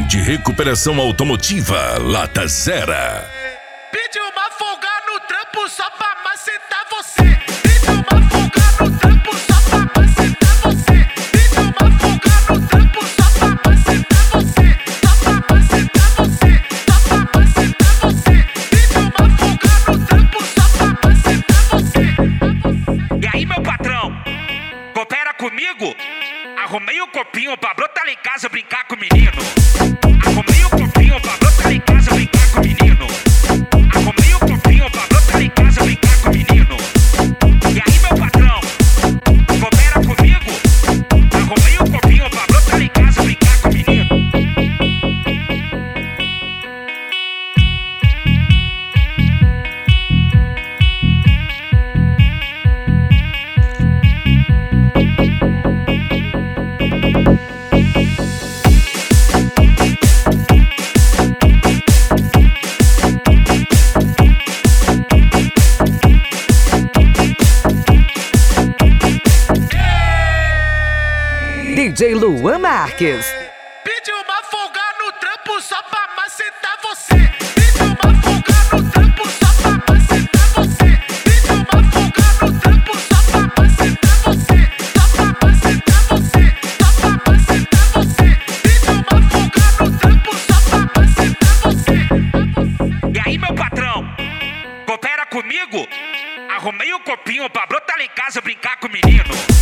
de recuperação automotiva Lata Zera. Pediu uma folga no trampo só pra macetar você. Pediu uma folga no trampo só pra macetar você. Pediu uma folga no trampo só pra macetar você. Só pra macetar você. Só pra macetar você. Pediu uma folga no trampo só pra macetar você. E aí, meu patrão, coopera comigo? Arrumei um copinho pra brotar lá em casa brincar com o menino. Arrumei um copinho pra brotar lá em casa brincar com o menino. Arrumei um copinho pra brotar lá em casa brincar com o menino. E aí, meu patrão, coopera comigo? Arrumei um copinho pra brotar lá em casa brincar com o menino. DJ Luan Marques. Pediu uma folga no trampo só pra macetar você. Pediu uma folga no trampo só pra macetar você. Pediu uma folga no trampo só pra macetar você. Só pra macetar você. Só pra macetar você. Pediu uma folga no trampo só pra macetar você. E aí, meu patrão, coopera comigo? Arrumei um copinho pra brotar lá em casa brincar com o menino.